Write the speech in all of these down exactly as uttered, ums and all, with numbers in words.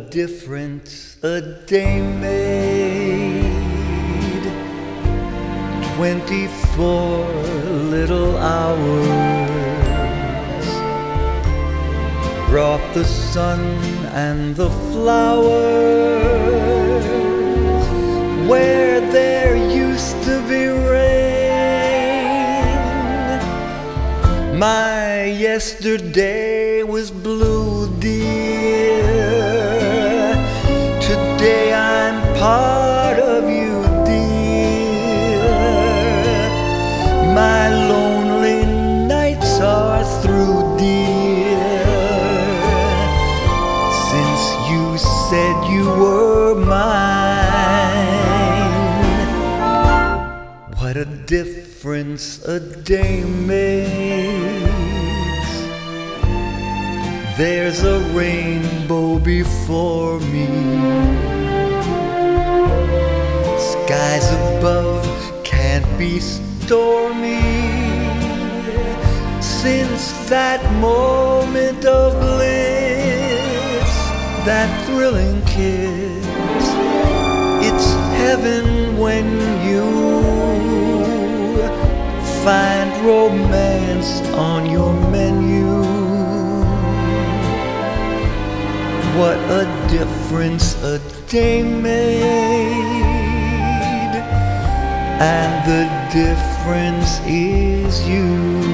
difference a day made. Twenty-four little hours brought the sun and the flowers where there used to be rain. My yesterday was blue, dear. Today I'm part of you, dear. My lonely nights are through, dear, since you said you were mine. What a difference a day makes. There's a rainbow before me. Skies above can't be stormy. Since that moment of bliss, that thrilling kiss, it's heaven when you find romance on your menu. What a difference a day made, and the difference is you.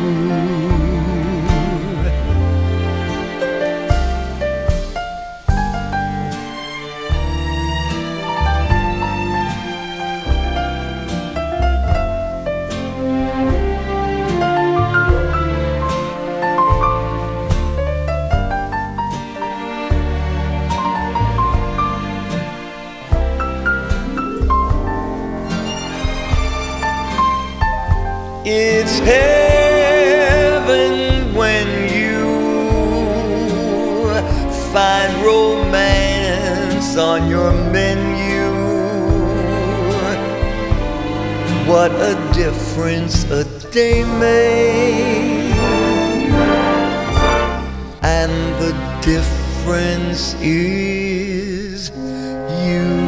It's heaven when you find romance on your menu. What a difference a day made, and the difference is you.